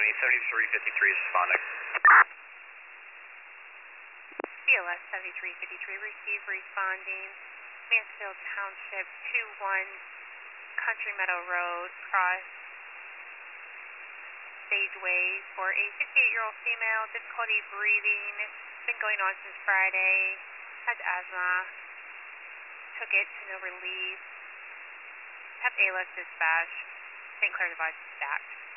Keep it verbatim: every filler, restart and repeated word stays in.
Miami, seventy-three fifty-three is responding. B L S seventy-three fifty-three, receive responding. Mansfield Township, two one Country Meadow Road, cross Stageway for a fifty-eight-year-old female, difficulty breathing, been going on since Friday, has asthma, took it to no relief, have A L S dispatch, Saint Clair device stacked.